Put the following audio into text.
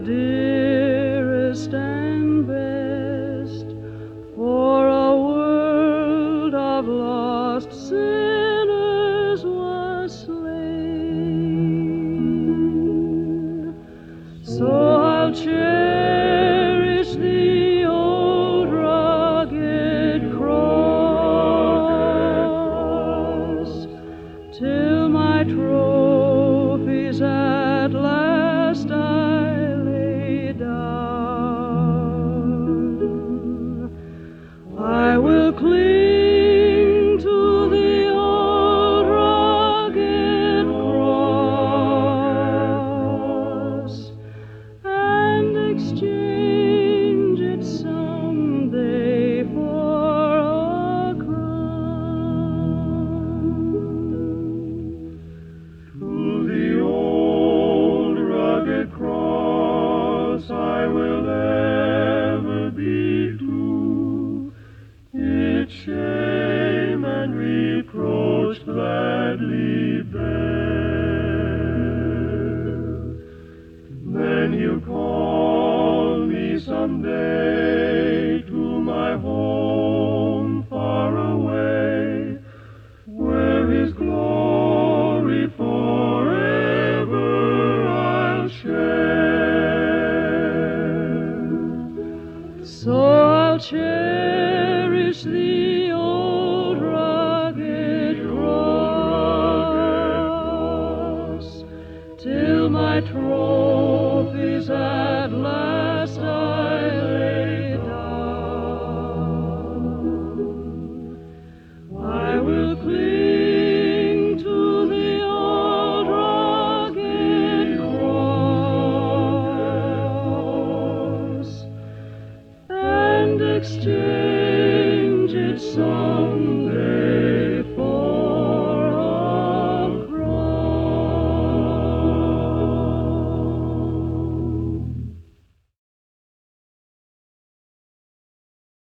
dearest and best, for a world of lost sinners was slain. So I'll cherish the old rugged cross till my trophies at last I lay down. I will cling to the old rugged cross and exchange it someday for a crown. To the old rugged cross I will ever be true, its shame and reproach gladly bear. Then He'll call me someday to my home far away, where His glory forever I'll share. So I'll cherish the old rugged cross till my trophies at last